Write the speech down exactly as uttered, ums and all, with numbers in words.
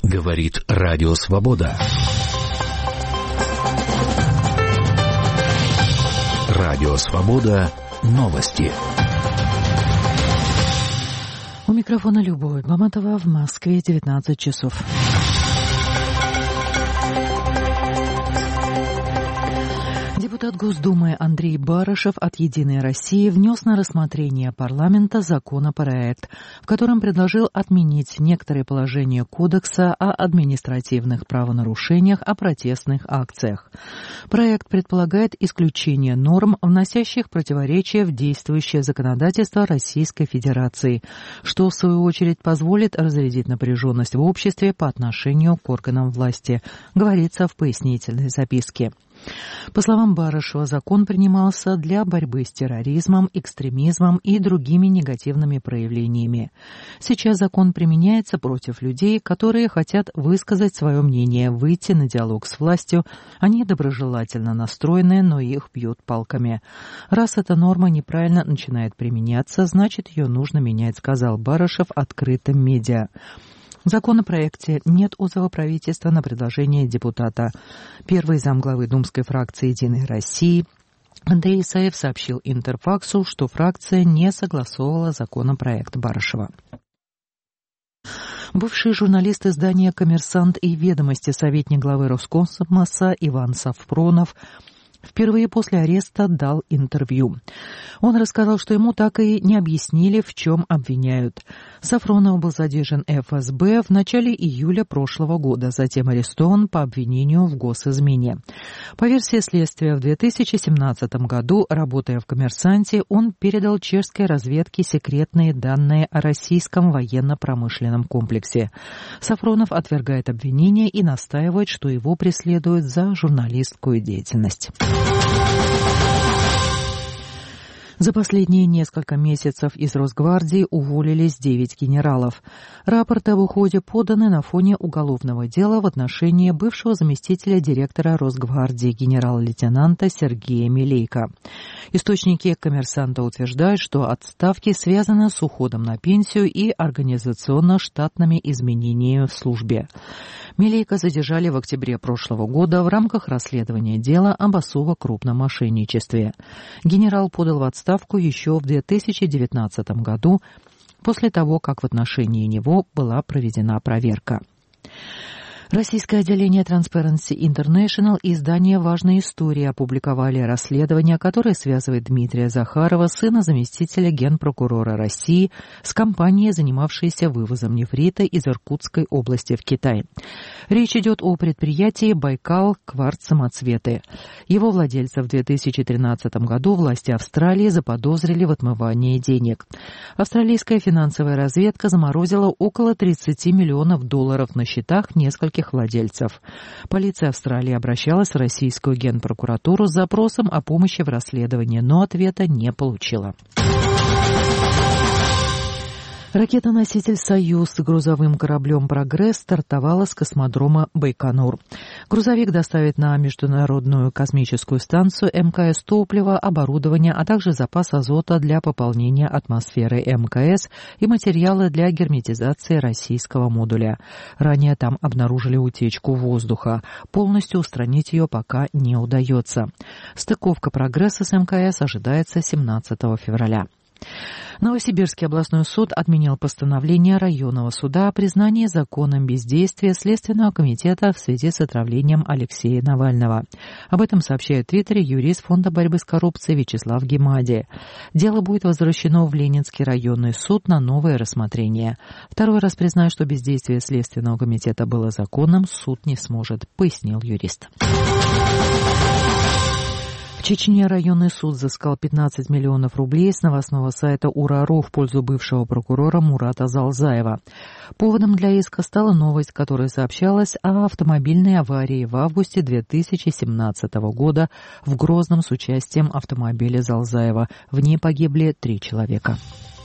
Говорит Радио Свобода. Радио Свобода. Новости. У микрофона Любовь Маматова, в Москве девятнадцать часов. Депутат Госдумы Андрей Барышев от «Единой России» внес на рассмотрение парламента законопроект, в котором предложил отменить некоторые положения Кодекса о административных правонарушениях о протестных акциях. Проект предполагает исключение норм, вносящих противоречия в действующее законодательство Российской Федерации, что, в свою очередь, позволит разрядить напряженность в обществе по отношению к органам власти, говорится в пояснительной записке. По словам Барышева, закон принимался для борьбы с терроризмом, экстремизмом и другими негативными проявлениями. Сейчас закон применяется против людей, которые хотят высказать свое мнение, выйти на диалог с властью. Они доброжелательно настроены, но их бьют палками. Раз эта норма неправильно начинает применяться, значит, ее нужно менять, сказал Барышев открытым медиа. В законопроекте нет отзыва правительства на предложение депутата. Первый замглавы думской фракции «Единой России» Андрей Исаев сообщил Интерфаксу, что фракция не согласовывала законопроект Барышева. Бывший журналист издания «Коммерсант» и «Ведомости», советник главы Роскосмоса Иван Сафронов впервые после ареста дал интервью. Он рассказал, что ему так и не объяснили, в чем обвиняют. Сафронов был задержан эф эс бэ в начале июля прошлого года, затем арестован по обвинению в госизмене. По версии следствия, в две тысячи семнадцатом году, работая в «Коммерсанте», он передал чешской разведке секретные данные о российском военно-промышленном комплексе. Сафронов отвергает обвинения и настаивает, что его преследуют за журналистскую деятельность. За последние несколько месяцев из Росгвардии уволились девять генералов. Рапорты об уходе поданы на фоне уголовного дела в отношении бывшего заместителя директора Росгвардии генерал-лейтенанта Сергея Милейко. Источники «Коммерсанта» утверждают, что отставки связаны с уходом на пенсию и организационно-штатными изменениями в службе. Милейко задержали в октябре прошлого года в рамках расследования дела об особо крупном мошенничестве. Генерал подал в отставку еще в две тысячи девятнадцатом году, после того, как в отношении него была проведена проверка. Российское отделение Transparency International и издание «Важная история» опубликовали расследование, которое связывает Дмитрия Захарова, сына заместителя генпрокурора России, с компанией, занимавшейся вывозом нефрита из Иркутской области в Китай. Речь идет о предприятии «Байкал Кварц-Самоцветы». Его владельца в две тысячи тринадцатом году власти Австралии заподозрили в отмывании денег. Австралийская финансовая разведка заморозила около тридцати миллионов долларов на счетах нескольких владельцев. Полиция Австралии обращалась в российскую генпрокуратуру с запросом о помощи в расследовании, но ответа не получила. Ракета-носитель «Союз» с грузовым кораблем «Прогресс» стартовала с космодрома Байконур. Грузовик доставит на Международную космическую станцию эм ка эс топливо, оборудование, а также запас азота для пополнения атмосферы эм ка эс и материалы для герметизации российского модуля. Ранее там обнаружили утечку воздуха. Полностью устранить ее пока не удается. Стыковка «Прогресса» с эм ка эс ожидается семнадцатого февраля. Новосибирский областной суд отменил постановление районного суда о признании законом бездействия Следственного комитета в связи с отравлением Алексея Навального. Об этом сообщает в Твиттере юрист Фонда борьбы с коррупцией Вячеслав Гемади. Дело будет возвращено в Ленинский районный суд на новое рассмотрение. Второй раз признать, что бездействие Следственного комитета было законным, суд не сможет, пояснил юрист. В Чечне районный суд взыскал пятнадцать миллионов рублей с новостного сайта УРАРУ в пользу бывшего прокурора Мурата Залзаева. Поводом для иска стала новость, которая сообщалась о автомобильной аварии в августе две тысячи семнадцатого года в Грозном с участием автомобиля Залзаева. В ней погибли три человека.